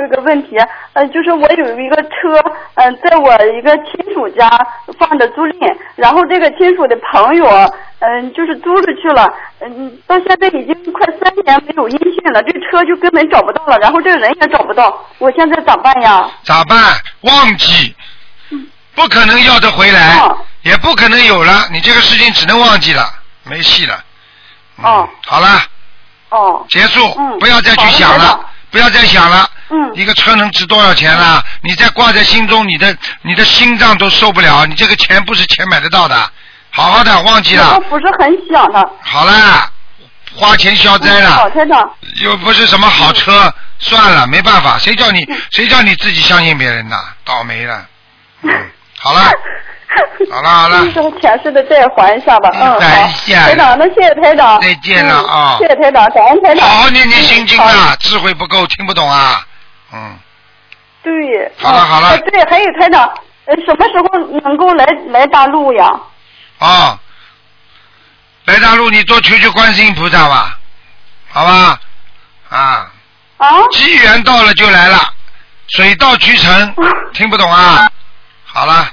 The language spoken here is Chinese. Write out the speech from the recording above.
一个问题，就是我有一个车，在我一个亲属家放着租赁，然后这个亲属的朋友，就是租出去了，到现在已经快3年没有音讯了，这车就根本找不到了，然后这个人也找不到，我现在咋办呀？ 咋办？忘记，不可能要得回来，也不可能有了，你这个事情只能忘记了，没戏了。好了。结束，不要再去想了，不要再想了。一个车能值多少钱了？你再挂在心中，你的心脏都受不了。你这个钱不是钱买得到的，好好的忘记了。 我不是很想的。 好了，花钱消灾了。 好，台长。 又不是什么好车，算了，没办法，谁叫你自己相信别人的？倒霉了。好了。好了， 这个前世的债还一下吧。 还一下。 台长，那谢谢台长。 再见了啊！ 谢谢台长，感恩台长。 好好念心经啊，智慧不够，听不懂啊。 对。 好了。 对，还有台长，什么时候能够来大陆呀？ 来大陆你多求求观世音菩萨吧，好吧？机缘到了就来了，水到渠成，听不懂啊？好了。